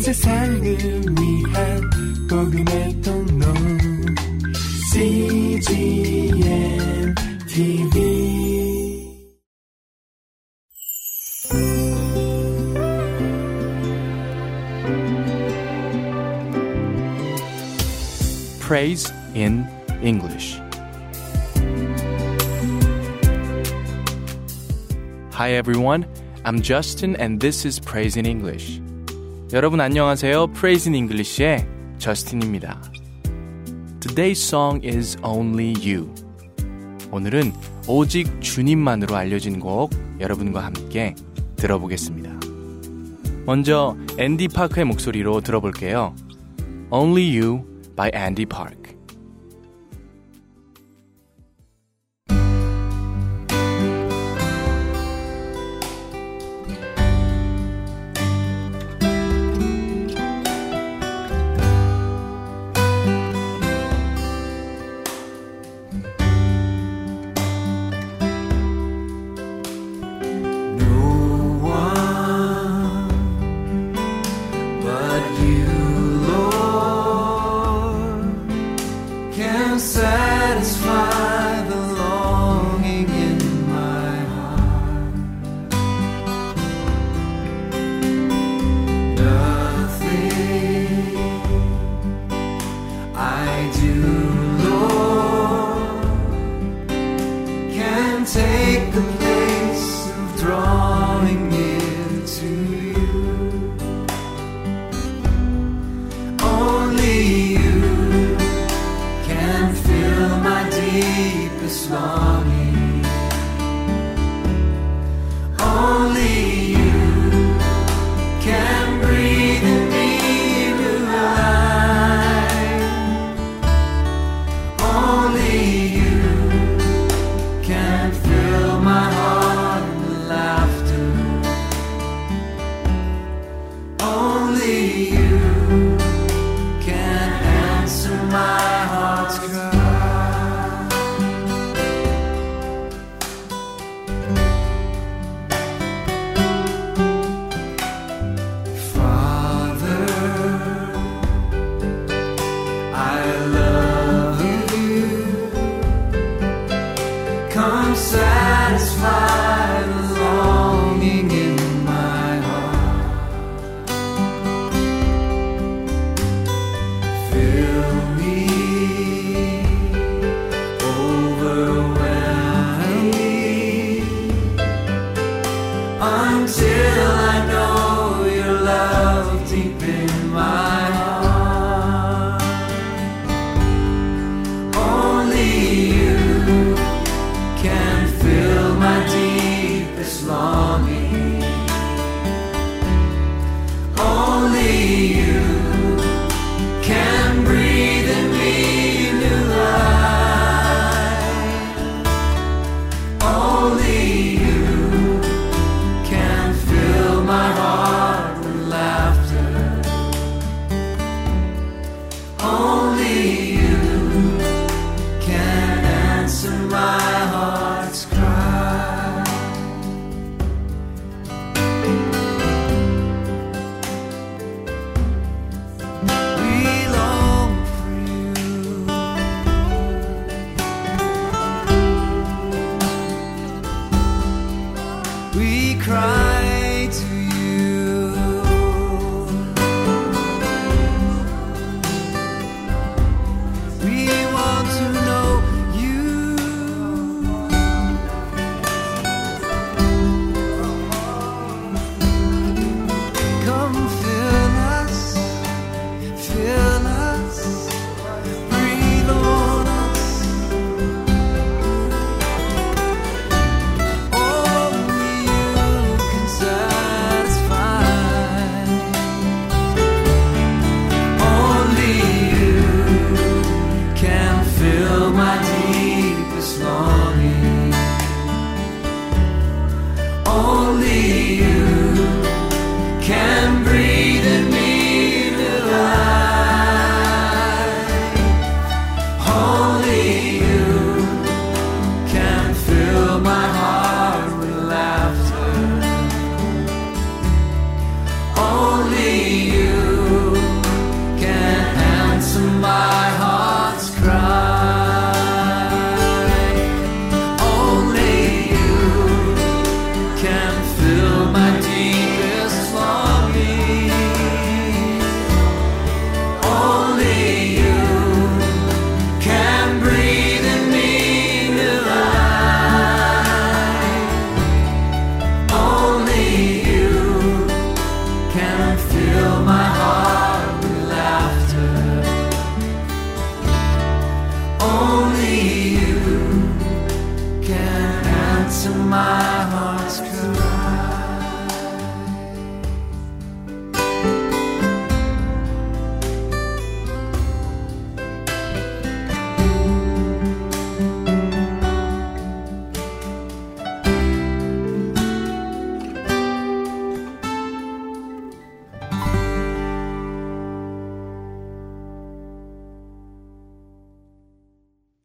세상을 위한 복음의 통로 CGM TV Praise in English. Hi everyone, I'm Justin and this is Praise in English. 여러분 안녕하세요. Praise in English의 저스틴입니다. Today's song is Only You. 오늘은 오직 주님만으로 알려진 곡 여러분과 함께 들어보겠습니다. 먼저 앤디 파크의 목소리로 들어볼게요. Only You by Andy Park.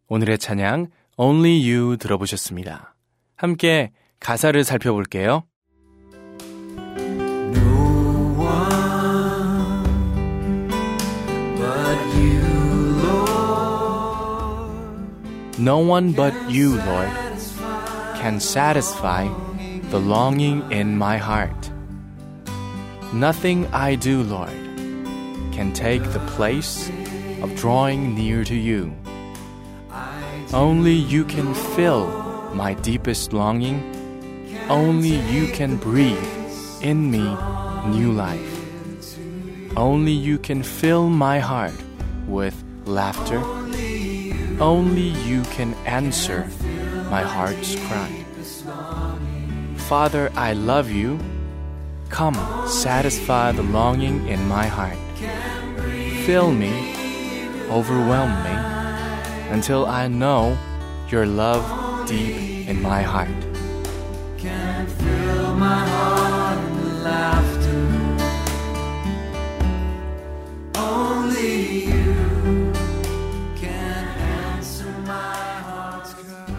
오늘의 찬양 Only You 들어보셨습니다. 함께 가사를 살펴볼게요. No one but you, Lord. No one but you, Lord, can satisfy the longing in my heart. Nothing I do, Lord, can take the place of drawing near to you. Only you can fill my deepest longing. Only you can breathe in me new life. Only you can fill my heart with laughter. Only you can answer my heart's cry. Father, I love you. Come, satisfy the longing in my heart. Fill me, overwhelm me, until I know your love deep in my heart. Can fill my heart with laughter. Only you can answer my heart's cry.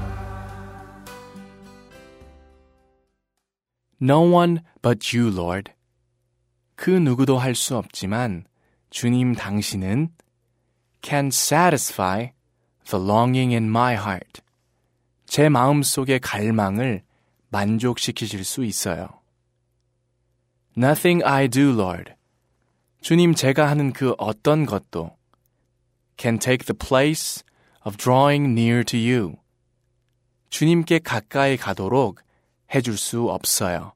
No one but you, Lord. 그 누구도 할 수 없지만 주님 당신은 can satisfy the longing in my heart. 제 마음속의 갈망을 만족시키실 수 있어요. Nothing I do, Lord. 주님 제가 하는 그 어떤 것도 can take the place of drawing near to you. 주님께 가까이 가도록 해줄 수 없어요.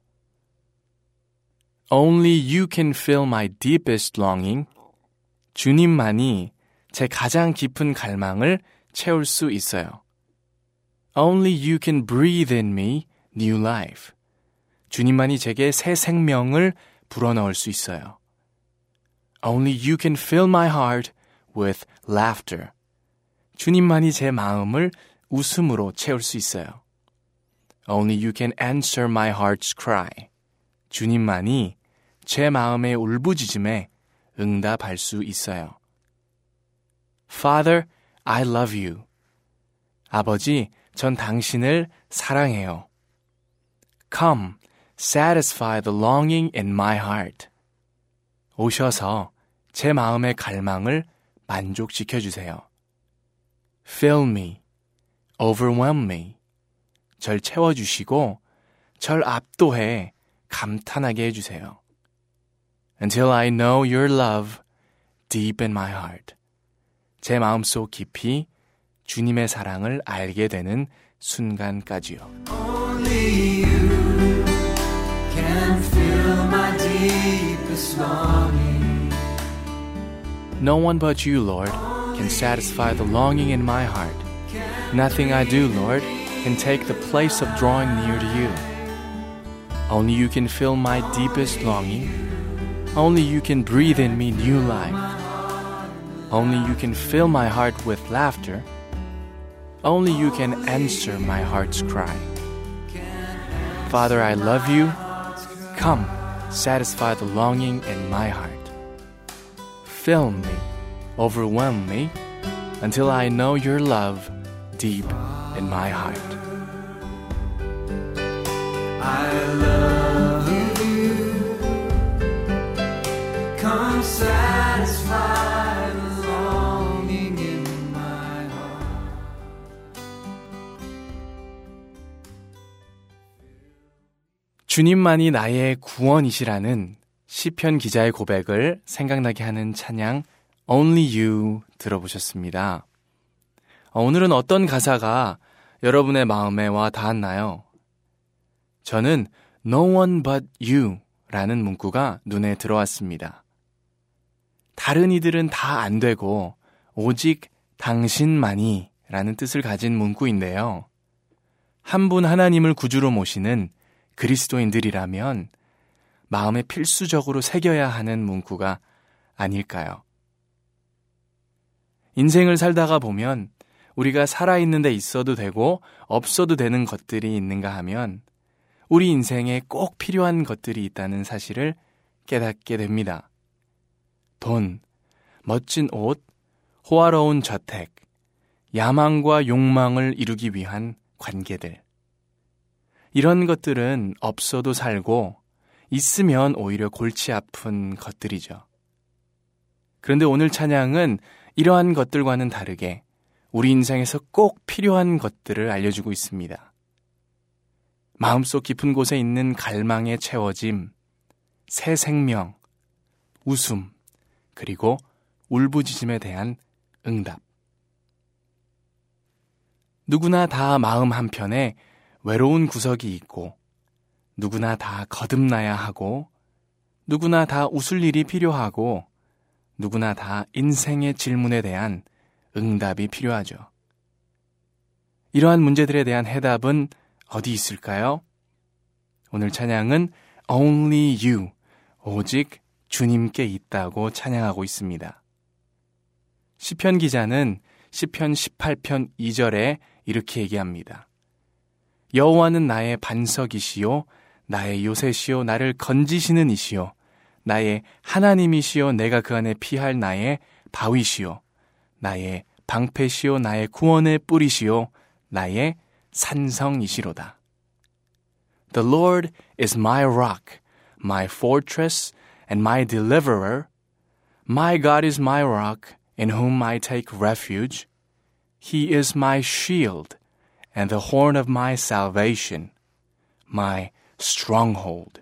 Only you can fill my deepest longing. 주님만이 제 가장 깊은 갈망을 채울 수 있어요. Only you can breathe in me new life. 주님만이 제게 새 생명을 불어넣을 수 있어요. Only you can fill my heart with laughter. 주님만이 제 마음을 웃음으로 채울 수 있어요. Only you can answer my heart's cry. 주님만이 제 마음의 울부짖음에 응답할 수 있어요. Father, I love you. 아버지, 전 당신을 사랑해요. Come, satisfy the longing in my heart. 오셔서 제 마음의 갈망을 만족시켜 주세요. Fill me, overwhelm me. 절 채워주시고 절 압도해 감탄하게 해주세요. Until I know your love deep in my heart. 제 마음속 깊이 주님의 사랑을 알게 되는 순간까지요. Only you can fill my deepest longing. No one but you, Lord, can satisfy the longing in my heart. Nothing I do, Lord, can take the place of drawing near to you. Only you can fill my deepest longing. Only you can breathe in me new life. Only you can fill my heart with laughter. Only you can answer my heart's cry. Father, I love you. Come, satisfy the longing in my heart. Fill me, overwhelm me, until I know your love deep in my heart. I love you. Come satisfy the longing in my heart. 주님만이 나의 구원이시라는 시편 기자의 고백을 생각나게 하는 찬양 Only You 들어보셨습니다. 오늘은 어떤 가사가 여러분의 마음에 와 닿았나요? 저는 No one but you 라는 문구가 눈에 들어왔습니다. 다른 이들은 다 안 되고 오직 당신만이 라는 뜻을 가진 문구인데요. 한 분 하나님을 구주로 모시는 그리스도인들이라면 마음에 필수적으로 새겨야 하는 문구가 아닐까요? 인생을 살다가 보면 우리가 살아있는 데 있어도 되고 없어도 되는 것들이 있는가 하면 우리 인생에 꼭 필요한 것들이 있다는 사실을 깨닫게 됩니다. 돈, 멋진 옷, 호화로운 저택, 야망과 욕망을 이루기 위한 관계들. 이런 것들은 없어도 살고 있으면 오히려 골치 아픈 것들이죠. 그런데 오늘 찬양은 이러한 것들과는 다르게 우리 인생에서 꼭 필요한 것들을 알려주고 있습니다. 마음속 깊은 곳에 있는 갈망의 채워짐, 새 생명, 웃음, 그리고 울부짖음에 대한 응답. 누구나 다 마음 한편에 외로운 구석이 있고 누구나 다 거듭나야 하고 누구나 다 웃을 일이 필요하고 누구나 다 인생의 질문에 대한 응답이 필요하죠. 이러한 문제들에 대한 해답은 어디 있을까요? 오늘 찬양은 Only You, 오직 주님께 있다고 찬양하고 있습니다. 시편 기자는 시편 18편 2절에 이렇게 얘기합니다. 여호와는 나의 반석이시요 나의 요새시요 나를 건지시는 이시요 나의 하나님이시요 내가 그 안에 피할 나의 바위시요 나의 방패시요 나의 구원의 뿌리시요 나의 산성이시로다. The Lord is my rock, my fortress, and my deliverer. My God is my rock, in whom I take refuge. He is my shield, and the horn of my salvation, my stronghold.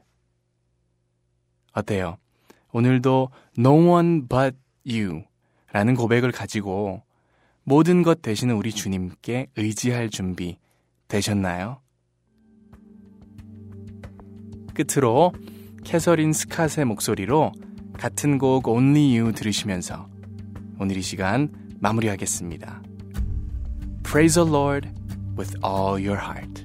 어때요? 오늘도 No one but you 라는 고백을 가지고 모든 것 되시는 우리 주님께 의지할 준비 되셨나요? 끝으로 캐서린 스캇의 목소리로 같은 곡 Only You 들으시면서 오늘 이 시간 마무리하겠습니다. Praise the Lord with all your heart.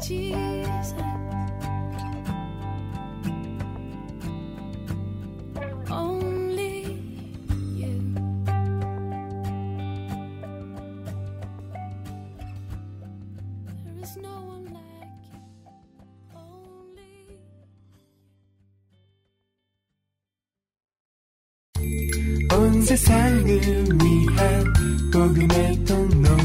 Jesus. Only you. There is no one like you. Only. 온 세상을 위한 복음의 통로